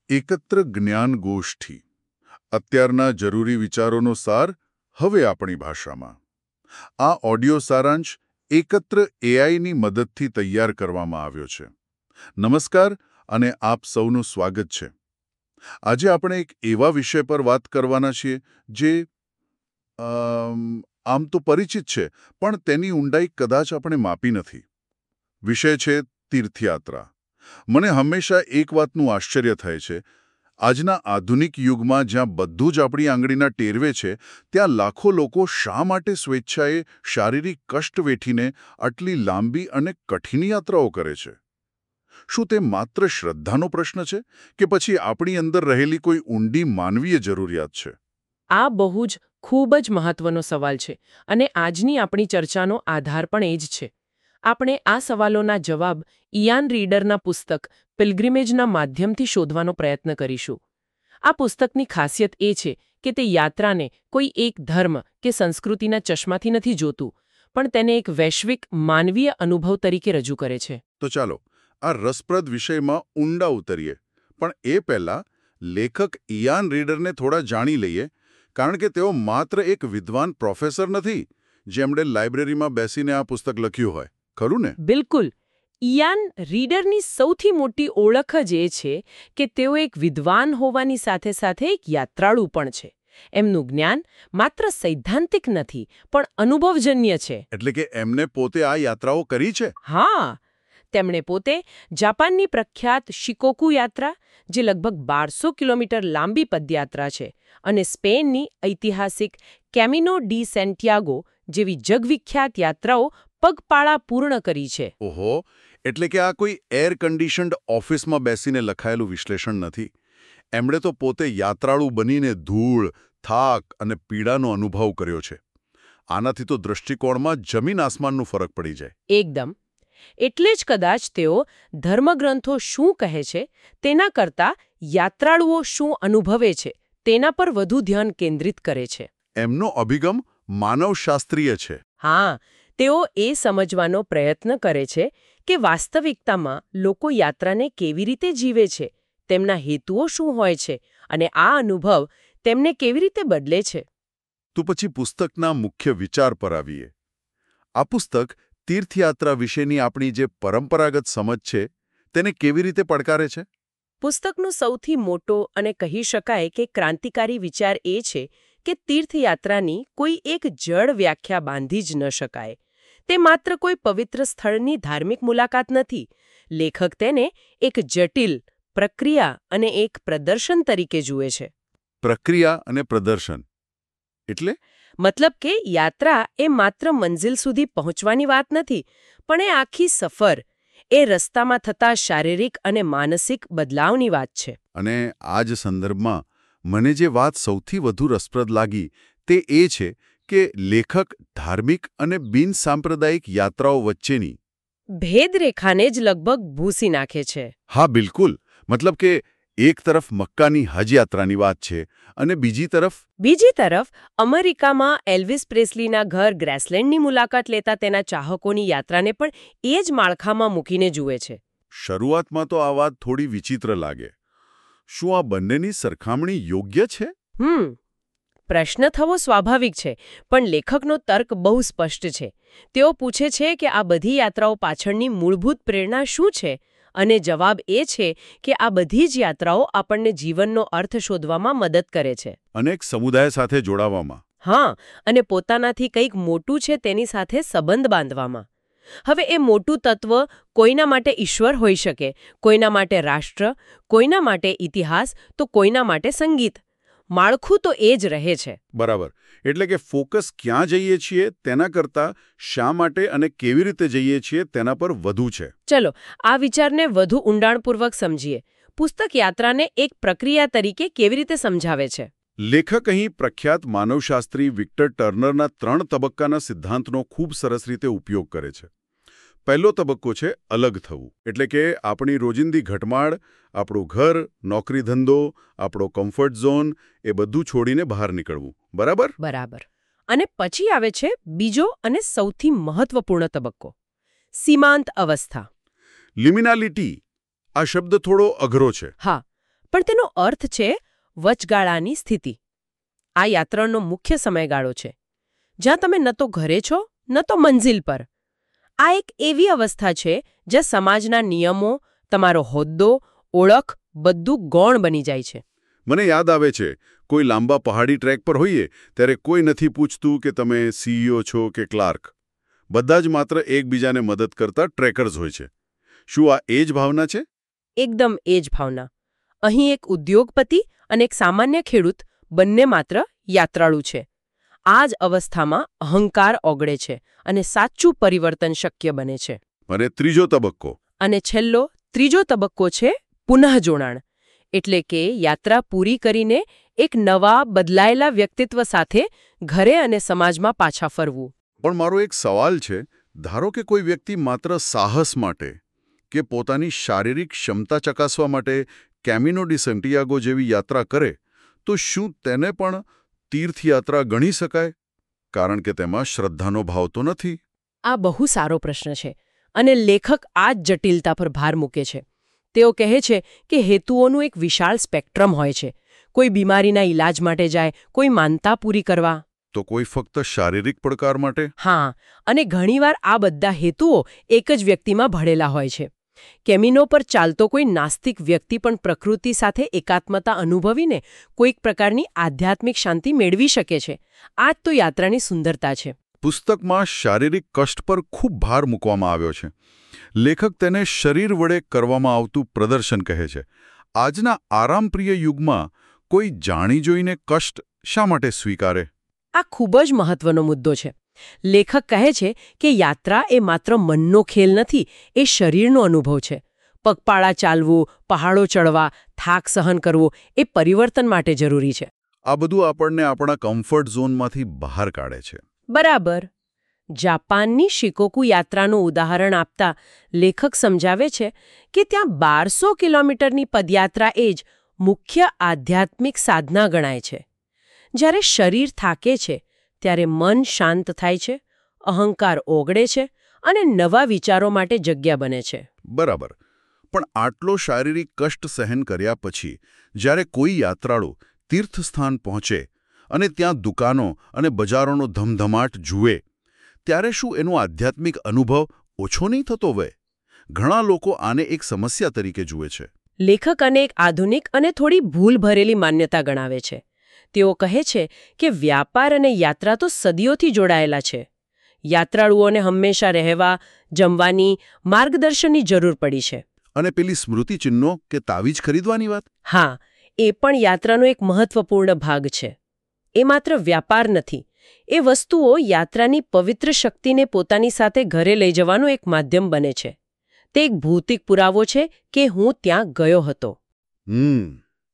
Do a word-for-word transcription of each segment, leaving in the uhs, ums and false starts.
એકત્ર જ્ઞાન ગોષ્ઠી અત્યારના જરૂરી વિચારોનો સાર હવે આપણી ભાષામાં. આ ઓડિયો સારાંશ એકત્ર એઆઈની મદદથી તૈયાર કરવામાં આવ્યો છે. નમસ્કાર અને આપ સૌનું સ્વાગત છે. આજે આપણે એક એવા વિષય પર વાત કરવાના છીએ જે આમ તો પરિચિત છે, પણ તેની ઊંડાઈ કદાચ આપણે માપી નથી. વિષય છે તીર્થયાત્રા. મને હંમેશા એક વાતનું આશ્ચર્ય થાય છે. આજના આધુનિક યુગમાં જ્યાં બધું જ આપણી આંગળીના ટેરવે છે, ત્યાં લાખો લોકો શા માટે સ્વેચ્છાએ શારીરિક કષ્ટ વેઠીને આટલી લાંબી અને કઠિન યાત્રાઓ કરે છે? શું તે માત્ર શ્રદ્ધાનો પ્રશ્ન છે કે પછી આપણી અંદર રહેલી કોઈ ઊંડી માનવીય જરૂરિયાત છે? આ બહુ જ ખૂબ જ મહત્વનો સવાલ છે અને આજની આપણી ચર્ચાનો આધાર પણ એ જ છે. આપણે આ સવાલોના જવાબ ઇયાન રીડરના પુસ્તક પિલગ્રિમેજના માધ્યમથી શોધવાનો પ્રયત્ન કરીશું. આ પુસ્તકની ખાસિયત એ છે કે તે યાત્રાને કોઈ એક ધર્મ કે સંસ્કૃતિના ચશ્માથી નથી જોતું, પણ તેને એક વૈશ્વિક માનવીય અનુભવ તરીકે રજૂ કરે છે. તો ચાલો આ રસપ્રદ વિષયમાં ઊંડા ઉતરીએ. પણ એ પહેલા લેખક ઇયાન રીડરને થોડા જાણી લઈએ, કારણ કે તેઓ માત્ર એક વિદ્વાન પ્રોફેસર નથી જેમણે લાઇબ્રેરીમાં બેસીને આ પુસ્તક લખ્યું હોય, ખરું ને? બિલકુલ. ઇયાન રીડરની સૌથી મોટી ઓળખ જ એ છે કે તેઓ એક વિદ્વાન હોવાની સાથે સાથે એક યાત્રાળુ પણ છે. એમનું જ્ઞાન માત્ર સૈદ્ધાંતિક નથી, પણ અનુભવજન્ય છે. એટલે કે એમને પોતે આ યાત્રાઓ કરી છે? હા, તેમણે પોતે જાપાનની પ્રખ્યાત શિકોકુ યાત્રા, જે લગભગ બારસો કિલોમીટર લાંબી પદયાત્રા છે, અને સ્પેનની ઐતિહાસિક કેમિનો ડી સેન્ટિયાગો જેવી જગવિખ્યાત યાત્રાઓ પગપાળા પૂર્ણ કરી છે. ઓહો, એટલે કે આ કોઈ એર કન્ડિશન્ડ ઓફિસમાં બેસીને લખાયેલું વિશ્લેષણ નથી. એમણે તો પોતે યાત્રાળુ બનીને ધૂળ, થાક અને પીડાનો અનુભવ કર્યો છે. આનાથી તો દૃષ્ટિકોણમાં જમીન આસમાનનો ફરક પડી જાય. એકદમ. એટલે જ કદાચ તેઓ ધર્મગ્રંથો શું કહે છે તેના કરતાં યાત્રાળુઓ શું અનુભવે છે તેના પર વધુ ધ્યાન કેન્દ્રિત કરે છે. એમનો અભિગમ માનવશાસ્ત્રીય છે. હા, તેઓ એ સમજવાનો પ્રયત્ન કરે છે કે વાસ્તવિકતામાં લોકો યાત્રાને કેવી રીતે જીવે છે, તેમના હેતુઓ શું હોય છે અને આ અનુભવ તેમને કેવી રીતે બદલે છે. તો પછી પુસ્તકના મુખ્ય વિચાર પર આવીએ. આ પુસ્તક તીર્થયાત્રા વિશેની આપણી જે પરંપરાગત સમજ છે તેને કેવી રીતે પડકારે છે? પુસ્તકનો સૌથી મોટો અને કહી શકાય કે ક્રાંતિકારી વિચાર એ છે કે તીર્થયાત્રાની કોઈ એક જડ વ્યાખ્યા બાંધી જ ન શકાય. તે માત્ર કોઈ પવિત્ર સ્થળની ધાર્મિક મુલાકાત નથી. લેખક તેને એક જટિલ પ્રક્રિયા અને એક પ્રદર્શન તરીકે જુએ છે. પ્રક્રિયા અને પ્રદર્શન એટલે? મતલબ કે યાત્રા એ માત્ર મંઝિલ સુધી પહોંચવાની વાત નથી, પણ એ આખી સફર, એ રસ્તામાં થતા શારીરિક અને માનસિક બદલાવની વાત છે. અને આ જ સંદર્ભમાં મને જે વાત સૌથી વધુ રસપ્રદ લાગી તે એ છે કે લેખક ધાર્મિક અને બિનસાંપ્રદાયિક યાત્રાઓ વચ્ચેની ભેદરેખાને જ લગભગ ભૂંસી નાખે છે. હા, બિલકુલ. મતલબ કે એક તરફ મક્કાની હજ યાત્રાની વાત છે અને બીજી તરફ બીજી તરફ અમેરિકામાં એલ્વિસ પ્રેસ્લીના ઘર ગ્રેસલેન્ડની મુલાકાત લેતા તેના ચાહકોની યાત્રાને પણ એ જ માળખામાં મૂકીને જુએ છે. શરૂઆતમાં તો આ વાત થોડી વિચિત્ર લાગે. શું આ બંનેની સરખામણી યોગ્ય છે? હમ પ્રશ્ન થવો સ્વાભાવિક છે, પણ લેખકનો તર્ક બહુ સ્પષ્ટ છે. તેઓ પૂછે છે કે આ બધી યાત્રાઓ પાછળની મૂળભૂત પ્રેરણા શું છે, અને જવાબ એ છે કે આ બધી જ યાત્રાઓ આપણને જીવનનો અર્થ શોધવામાં મદદ કરે છે. અને એક સમુદાય સાથે જોડાવામાં. હા, અને પોતાનાથી કંઈક મોટું છે તેની સાથે સંબંધ બાંધવામાં. હવે એ મોટું તત્વ કોઈના માટે ઈશ્વર હોઈ શકે, કોઈના માટે રાષ્ટ્ર, કોઈના માટે ઇતિહાસ, તો કોઈના માટે સંગીત. માળખું તો એ જ રહે છે. બરાબર. એટલે કે ફોકસ ક્યાં જઈએ છીએ તેના કરતાં શા માટે અને કેવી રીતે જઈએ છીએ તેના પર વધુ છે. ચલો આ વિચારને વધુ ઊંડાણપૂર્વક સમજીએ. પુસ્તક યાત્રાને એક પ્રક્રિયા તરીકે કેવી રીતે સમજાવે છે? લેખક અહીં પ્રખ્યાત માનવશાસ્ત્રી વિક્ટર ટર્નરના ત્રણ તબક્કાના સિદ્ધાંતનો ખૂબ સરસ રીતે ઉપયોગ કરે છે. પહેલો તબક્કો છે અલગ થવું. એટલે કે આપણી રોજિંદી ઘટમાળ, આપણું ઘર, નોકરી ધંધો, આપણો કમ્ફર્ટ ઝોન, એ બધું છોડીને બહાર નીકળવું. બરાબર? બરાબર. અને પછી આવે છે બીજો અને સૌથી મહત્વપૂર્ણ તબક્કો, સીમાંત અવસ્થા. લિમિનાલિટી. આ શબ્દ થોડો અઘરો છે. હા, પણ તેનો અર્થ છે વચગાળાની સ્થિતિ. આ યાત્રાનો મુખ્ય સમયગાળો છે જ્યાં તમે ન તો ઘરે છો ન તો મંઝિલ પર. આ એક એવી અવસ્થા છે જ્યાં સમાજના નિયમો, તમારો હોદ્દો, ઓળખ બધું ગૌણ બની જાય છે. મને યાદ આવે છે, કોઈ લાંબા પહાડી ટ્રેક પર હોઈએ ત્યારે કોઈ નથી પૂછતું કે તમે સીઈઓ છો કે ક્લાર્ક. બધા જ માત્ર એકબીજાને મદદ કરતા ટ્રેકર્સ હોય છે. શું આ એ જ ભાવના છે? એકદમ એ જ ભાવના. અહીં એક ઉદ્યોગપતિ અને એક સામાન્ય ખેડૂત બંને માત્ર યાત્રાળુ છે. આ જ અવસ્થામાં અહંકાર ઓગળે છે અને સાચું પરિવર્તન શક્ય બને છે. અને ત્રીજો તબક્કો? અને છેલ્લો ત્રીજો તબક્કો છે પુનઃજોડાણ. એટલે કે યાત્રા પૂરી કરીને એક નવા બદલાયેલા વ્યક્તિત્વ સાથે ઘરે અને સમાજમાં પાછા ફરવું. પણ મારો એક સવાલ છે, ધારો કે કોઈ વ્યક્તિ માત્ર સાહસ માટે કે પોતાની શારીરિક ક્ષમતા ચકાસવા માટે કેમિનો ડી સેન્ટિયાગો જેવી યાત્રા કરે, તો શું તેને પણ તીર્થયાત્રા ગણી શકાય? કારણ કે તેમાં શ્રદ્ધાનો ભાવ તો નથી. આ બહુ સારો પ્રશ્ન છે અને લેખક આ જ જટિલતા પર ભાર મૂકે છે. તેઓ કહે છે કે હેતુઓનું એક વિશાળ સ્પેક્ટ્રમ હોય છે. કોઈ બીમારીના ઈલાજ માટે જાય, કોઈ માનતા પૂરી કરવા, તો કોઈ ફક્ત શારીરિક પડકાર માટે. હા, અને ઘણીવાર આ બધા હેતુઓ એક જ વ્યક્તિમાં ભળેલા હોય છે. કેમિનો પર ચાલતો કોઈ નાસ્તિક વ્યક્તિ પણ પ્રકૃતિ સાથે એકાત્મતા અનુભવીને કોઈક પ્રકારની આધ્યાત્મિક શાંતિ મેળવી શકે છે. આ જ તો યાત્રાની સુંદરતા છે. પુસ્તકમાં શારીરિક કષ્ટ પર ખૂબ ભાર મૂકવામાં આવ્યો છે. લેખક તેને શરીર વડે કરવામાં આવતું પ્રદર્શન કહે છે. આજના આરામપ્રિય યુગમાં કોઈ જાણી જોઈને કષ્ટ શા માટે સ્વીકારે? આ ખૂબ જ મહત્વનો મુદ્દો છે. લેખક કહે છે કે યાત્રા એ માત્ર મનનો ખેલ નથી, એ શરીરનો અનુભવ છે. પગપાળા ચાલવું, પહાડો ચડવા, થાક સહન કરવો એ પરિવર્તન માટે જરૂરી છે. આ બધું આપણને આપણા કમ્ફર્ટ ઝોનમાંથી બહાર કાઢે છે. બરાબર. જાપાનની શિકોકુ યાત્રાનું ઉદાહરણ આપતા લેખક સમજાવે છે કે ત્યાં બારસો કિલોમીટરની પદયાત્રા એ જ મુખ્ય આધ્યાત્મિક સાધના ગણાય છે. જ્યારે શરીર થાકે છે ત્યારે મન શાંત થાય છે, અહંકાર ઓગળે છે અને નવા વિચારો માટે જગ્યા બને છે. બરાબર. પણ આટલો શારીરિક કષ્ટ સહન કર્યા પછી જ્યારે કોઈ યાત્રાળુ તીર્થસ્થાન પહોંચે અને ત્યાં દુકાનો અને બજારોનો ધમધમાટ જુએ, ત્યારે શું એનો આધ્યાત્મિક અનુભવ ઓછો નહીં થતો હોય? ઘણા લોકો આને એક સમસ્યા તરીકે જુએ છે. લેખક અને એક આધુનિક અને થોડી ભૂલ ભરેલી માન્યતા ગણાવે છે. તેઓ કહે છે કે વ્યાપાર અને યાત્રા તો સદીઓથી જોડાયેલા છે. યાત્રાળુઓને હંમેશા રહેવા, જમવાની, માર્ગદર્શનની જરૂર પડી છે. અને પેલી સ્મૃતિચિહ્નો કે તાવીજ ખરીદવાની વાત? હા, એ પણ યાત્રાનો એક મહત્વપૂર્ણ ભાગ છે. એ માત્ર વ્યાપાર નથી. એ વસ્તુઓ યાત્રાની પવિત્ર શક્તિને પોતાની સાથે ઘરે લઈ જવાનું એક માધ્યમ બને છે. તે એક ભૌતિક પુરાવો છે કે હું ત્યાં ગયો હતો. હમ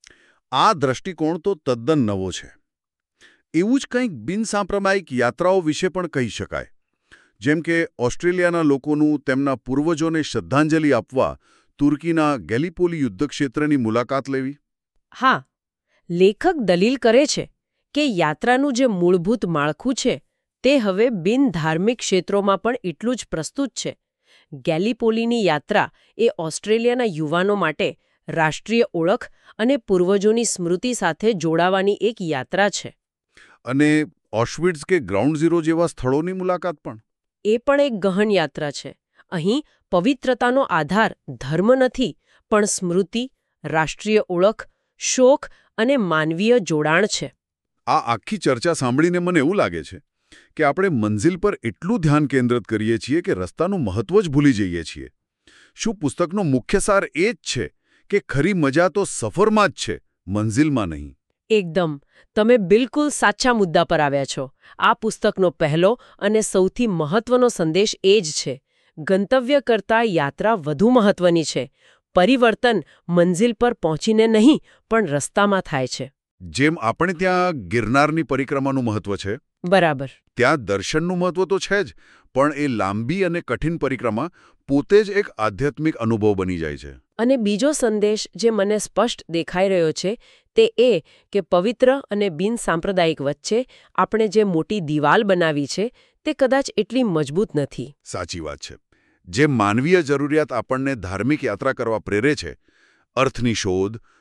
આ દ્રષ્ટિકોણ તો તદ્દન નવો છે. એવું જ કંઈક બિનસાંપ્રદાયિક યાત્રાઓ વિશે પણ કહી શકાય. જેમ કે ઓસ્ટ્રેલિયાના લોકોનું તેમના પૂર્વજોને શ્રદ્ધાંજલિ આપવા તુર્કીના ગેલીપોલી યુદ્ધક્ષેત્રની મુલાકાત લેવી. હા, લેખક દલીલ કરે છે કે યાત્રાનું જે મૂળભૂત માળખું છે તે હવે બિનધાર્મિક ક્ષેત્રોમાં પણ એટલું જ પ્રસ્તુત છે. ગેલીપોલીની યાત્રા એ ઓસ્ટ્રેલિયાના યુવાનો માટે રાષ્ટ્રીય ઓળખ અને પૂર્વજોની સ્મૃતિ સાથે જોડાવાની એક યાત્રા છે. અને ઓશવિટ્ઝ કે ગ્રાઉન્ડ ઝીરો જેવા સ્થળોની મુલાકાત પણ? એ પણ એક ગહન યાત્રા છે. અહીં પવિત્રતાનો આધાર ધર્મ નથી, પણ સ્મૃતિ, રાષ્ટ્રીય ઓળખ, શોખ અને માનવીય જોડાણ છે. આ આખી ચર્ચા સાંભળીને મને એવું લાગે છે કે આપણે મંઝિલ પર એટલું ધ્યાન કેન્દ્રિત કરીએ છીએ કે રસ્તાનું મહત્વ જ ભૂલી જઈએ છીએ. શું પુસ્તકનો મુખ્ય સાર એ જ છે કે ખરી મજા તો સફરમાં જ છે, મંઝિલમાં નહીં? એકદમ. તમે બિલકુલ સાચા મુદ્દા પર આવ્યા છો. આ પુસ્તકનો પહેલો અને સૌથી મહત્વનો સંદેશ એ જ છે. ગંતવ્ય કરતાં યાત્રા વધુ મહત્વની છે. પરિવર્તન મંઝિલ પર પહોંચીને નહીં, પણ રસ્તામાં થાય છે. જેમ આપણે ત્યાં ગિરનારની પરિક્રમાનું મહત્વ છે, બરાબર, ત્યાં દર્શનનું મહત્વ તો છે જ, પણ એ લાંબી અને કઠિન પરિક્રમા પોતે જ એક આધ્યાત્મિક અનુભવ બની જાય છે. અને બીજો સંદેશ જે મને સ્પષ્ટ દેખાઈ રહ્યો છે તે એ કે પવિત્ર અને બિનસાંપ્રદાયિક વચ્ચે આપણે જે મોટી દિવાલ બનાવી છે તે કદાચ એટલી મજબૂત નથી. સાચી વાત છે. જે માનવીય જરૂરિયાત આપણને ધાર્મિક યાત્રા કરવા પ્રેરે છે, અર્થની શોધ,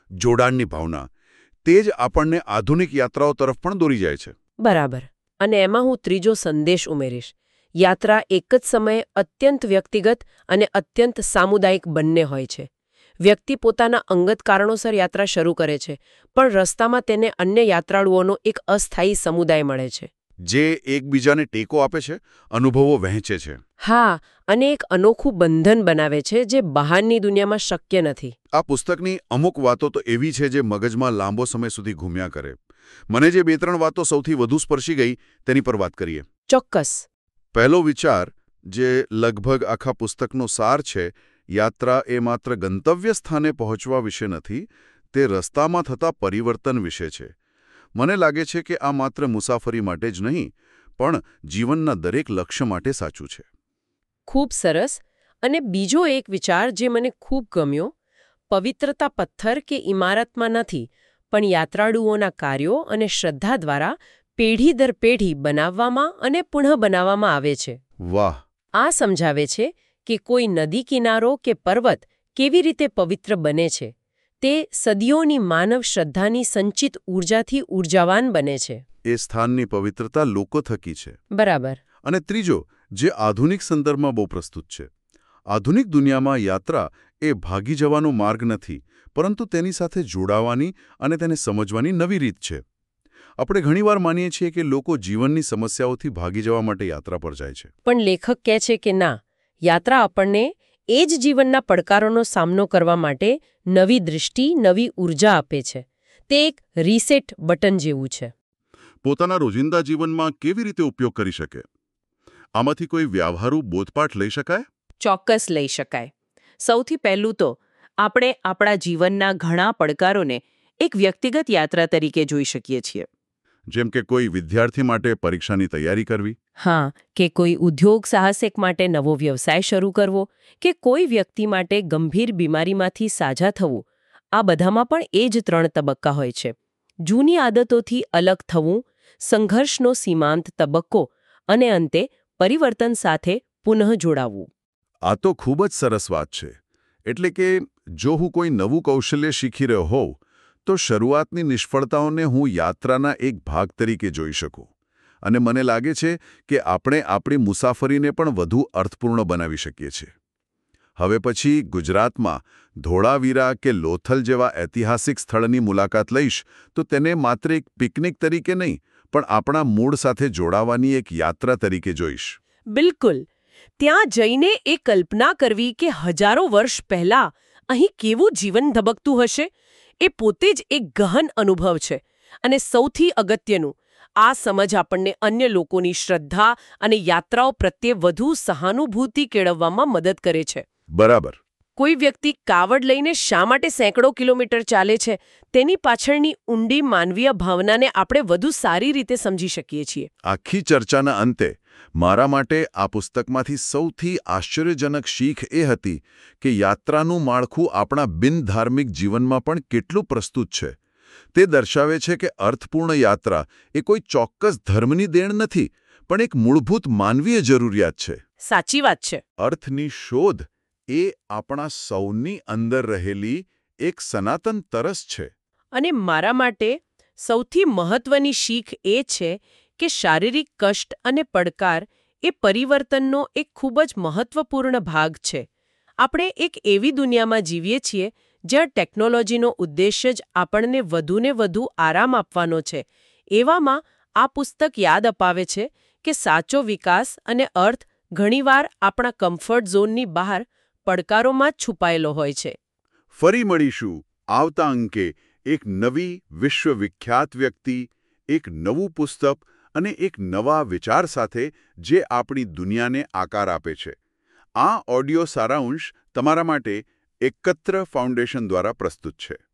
જોડાણની ભાવના, તે જ આપણને આધુનિક યાત્રાઓ તરફ પણ દોરી જાય છે. બરાબર. અને એમાં હું ત્રીજો સંદેશ ઉમેરીશ. યાત્રા એક જ સમયે અત્યંત વ્યક્તિગત અને અત્યંત સામુદાયિક બંને હોય છે. વ્યક્તિ પોતાના અંગત કારણોસર યાત્રા શરૂ કરે છે, પણ રસ્તામાં તેને અન્ય યાત્રાળુઓનો એક અસ્થાયી સમુદાય મળે છે. જે એકબીજાને ટેકો આપે છે, અનુભવો વહેંચે છે. હા, અને એક અનોખું બંધન બનાવે છે જે બહારની દુનિયામાં શક્ય નથી. આ પુસ્તકની અમુક વાતો તો એવી છે જે મગજમાં લાંબો સમય સુધી ઘૂમ્યા કરે. મને જે બે ત્રણ વાતો સૌથી વધુ સ્પર્શી ગઈ તેની પર વાત કરીએ. ચોક્કસ. પહેલો વિચાર, જે લગભગ આખા પુસ્તકનો સાર છે, યાત્રા એ માત્ર ગંતવ્ય સ્થાને પહોંચવા વિશે નથી, તે રસ્તામાં થતા પરિવર્તન વિશે છે. મને લાગે છે કે આ માત્ર મુસાફરી માટે જ નહીં, પણ જીવનના દરેક લક્ષ્ય માટે સાચું છે. ખૂબ સરસ. અને બીજો એક વિચાર જે મને ખૂબ ગમ્યો, પવિત્રતા પથ્થર કે ઇમારતમાં નથી, પણ યાત્રાળુઓના કાર્યો અને શ્રદ્ધા દ્વારા પેઢી દર પેઢી બનાવવામાં અને પુનઃ બનાવવામાં આવે છે. વાહ! આ સમજાવે છે કે કોઈ નદી કિનારો કે પર્વત કેવી રીતે પવિત્ર બને છે. તે સદીઓની માનવ શ્રદ્ધાની સંચિત ઊર્જાથી ઊર્જાવાન બને છે. એ સ્થાનની પવિત્રતા લોકો થકી છે. બરાબર. અને ત્રીજો, જે આધુનિક સંદર્ભમાં બહુ પ્રસ્તુત છે. આધુનિક દુનિયામાં યાત્રા એ ભાગી જવાનો માર્ગ નથી, પરંતુ તેની સાથે જોડાવાની અને તેને સમજવાની નવી રીત છે. આપણે ઘણીવાર માનીએ છીએ કે લોકો જીવનની સમસ્યાઓથી ભાગી જવા માટે યાત્રા પર જાય છે. પણ લેખક કહે છે કે ના, યાત્રા આપણને એ જ જીવનના પડકારોનો સામનો કરવા માટે નવી દૃષ્ટિ, નવી ઊર્જા આપે છે. તે એક રીસેટ બટન જેવું છે. પોતાના રોજિંદા જીવનમાં કેવી રીતે ઉપયોગ કરી શકે? આમાંથી કોઈ વ્યવહારુ બોધપાઠ લઈ શકાય? ચોક્કસ લઈ શકાય. સૌથી પહેલું તો આપણે આપણા જીવનના ઘણા પડકારોને એક વ્યક્તિગત યાત્રા તરીકે જોઈ શકીએ છીએ. જેમ કે કોઈ વિદ્યાર્થી માટે પરીક્ષાની તૈયારી કરવી. હા, કે કોઈ ઉદ્યોગ સાહસિક માટે નવો વ્યવસાય શરૂ કરવો, કે કોઈ વ્યક્તિ માટે ગંભીર બીમારીમાંથી સાજા થવું. આ બધામાં પણ એ જ ત્રણ તબક્કા હોય છે. જૂની આદતોથી અલગ થવું, સંઘર્ષનો સીમાંત તબક્કો અને અંતે પરિવર્તન સાથે પુનઃ જોડાવવું. આ તો ખૂબ જ સરસ વાત છે. એટલે કે જો હું કોઈ નવું કૌશલ્ય શીખી રહ્યો હોઉં, તો શરૂઆતની નિષ્ફળતાઓને હું યાત્રાના એક ભાગ તરીકે જોઈ શકું. અને મને લાગે છે કે આપણે આપણી મુસાફરીને પણ વધુ અર્થપૂર્ણ બનાવી શકીએ છીએ. હવે પછી ગુજરાતમાં ધોળાવીરા કે લોથલ જેવા ઐતિહાસિક સ્થળની મુલાકાત લઈશ, તો તેને માત્ર એક પિકનિક તરીકે નહીં, પણ આપણા મૂળ સાથે જોડાવાની એક યાત્રા તરીકે જોઈશ. બિલકુલ. ત્યાં જઈને એ કલ્પના કરવી કે હજારો વર્ષ પહેલા અહીં કેવું જીવન ધબકતું હશે, એ પોતે જ એક ગહન અનુભવ છે. અને સૌથી અગત્યનું, આ સમજ આપણને અન્ય લોકોની શ્રદ્ધા અને યાત્રાઓ પ્રત્યે વધુ સહાનુભૂતિ કેળવવામાં મદદ કરે છે. બરાબર. કોઈ વ્યક્તિ કાવડ લઈને શા માટે સેંકડો કિલોમીટર ચાલે છે, તેની પાછળની ઊંડી માનવીય ભાવનાને આપણે વધુ સારી રીતે સમજી શકીએ છીએ. આખી ચર્ચાના અંતે મારા માટે આ પુસ્તકમાંથી સૌથી આશ્ચર્યજનક શીખ એ હતી કે યાત્રાનું માળખું આપણા બિનધાર્મિક જીવનમાં પણ કેટલું પ્રસ્તુત છે. તે દર્શાવે છે કે અર્થપૂર્ણ યાત્રા એ કોઈ ચોક્કસ ધર્મની દેણ નથી, પણ એક મૂળભૂત માનવીય જરૂરિયાત છે. સાચી વાત છે. અર્થની શોધ એ આપણા સૌની અંદર રહેલી એક સનાતન તરસ છે. અને મારા માટે સૌથી મહત્વની શીખ એ છે કે શારીરિક કષ્ટ અને પડકાર એ પરિવર્તનનો એક ખૂબ જ મહત્વપૂર્ણ ભાગ છે. આપણે એક એવી દુનિયામાં જીવીએ છીએ જ્યાં ટેકનોલોજીનો ઉદ્દેશ્ય જ આપણને વધુને વધુ આરામ આપવાનો છે. એવામાં આ પુસ્તક યાદ અપાવે છે કે સાચો વિકાસ અને અર્થ ઘણીવાર આપણા કમ્ફર્ટ ઝોનની બહાર પડકારોમાં જ છુપાયેલો હોય છે. ફરી મળીશું આવતા અંકે એક નવી વિશ્વવિખ્યાત વ્યક્તિ, એક નવું પુસ્તક અને એક નવા વિચાર સાથે જે આપણી દુનિયાને આકાર આપે છે. આ ઓડિયો સારાંશ તમારા માટે એકત્ર ફાઉન્ડેશન દ્વારા પ્રસ્તુત છે.